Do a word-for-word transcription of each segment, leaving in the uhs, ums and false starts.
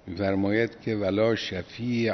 می‌فرماید که ولا شفیع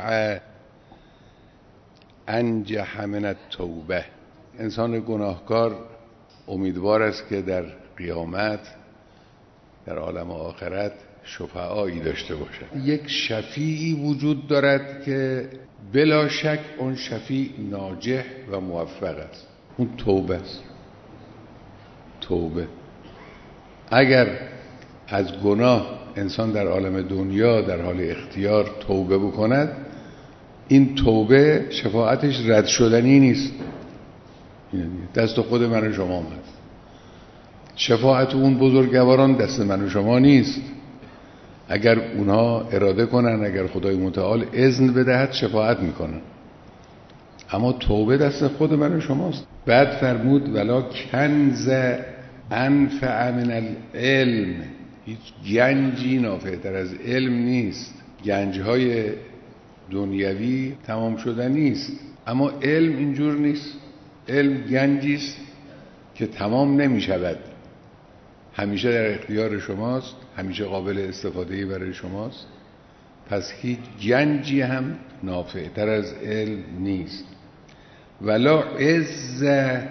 انجح من التوبه. انسان گناهکار امیدوار است که در قیامت در عالم آخرت شفعایی داشته باشد. یک شفیعی وجود دارد که بلا شک اون شفیع ناجح و موفق است، اون توبه است. توبه اگر از گناه انسان در عالم دنیا در حال اختیار توبه بکند، این توبه شفاعتش رد شدنی نیست، دست خود من و شما هست. شفاعت اون بزرگواران دست من و شما نیست. اگر اونها اراده کنن، اگر خدای متعال اذن بدهد، شفاعت میکنن، اما توبه دست خود من و شماست. بعد فرمود ولا کنز انفع من العلم. هیچ گنجی نافعتر از علم نیست. گنجهای دنیوی تمام شدن نیست، اما علم اینجور نیست. علم گنجی است که تمام نمی شود، همیشه در اختیار شماست، همیشه قابل استفاده برای شماست. پس هیچ گنجی هم نافعتر از علم نیست. ولا عز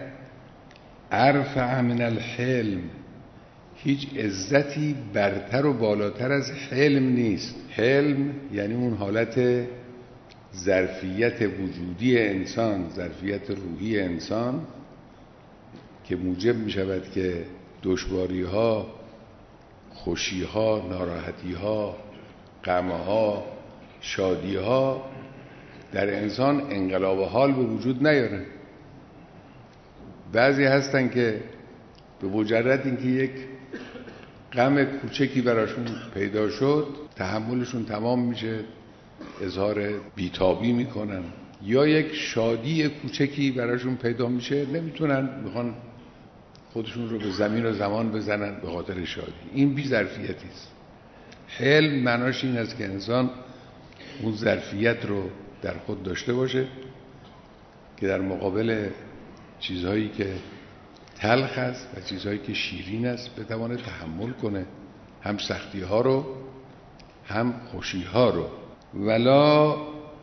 ارفع من الحلم. هیچ عزتی برتر و بالاتر از حلم نیست. حلم یعنی اون حالت ظرفیت وجودی انسان، ظرفیت روحی انسان که موجب می شود که دشواری ها، خوشی ها، ناراحتی ها، غم ها، شادی ها در انسان انقلاب حال به وجود نیاره. بعضی هستن که به مجرد اینکه یک غم کوچکی براشون پیدا شد تحملشون تمام میشه، اظهار بیتابی میکنن، یا یک شادی کوچکی براشون پیدا میشه نمیتونن، میخوان خودشون رو به زمین و زمان بزنن به خاطر شادی. این بی ظرفیتی است. حلم معناش این است که انسان اون ظرفیت رو در خود داشته باشه که در مقابل چیزهایی که تلخ است و چیزهایی که شیرین است بتواند تحمل کنه، هم سختی ها رو هم خوشی ها رو. ولا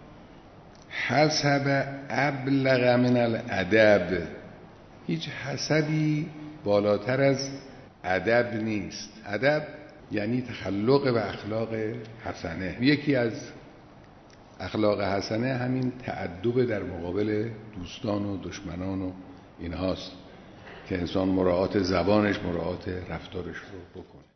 حسب ابلغ من الادب. هیچ حسبی بالاتر از ادب نیست. ادب یعنی تخلق و اخلاق حسنه. یکی از اخلاق حسنه همین تأدب در مقابل دوستان و دشمنان و اینهاست که انسان مراعات زبانش، مراعات رفتارش رو بکنه.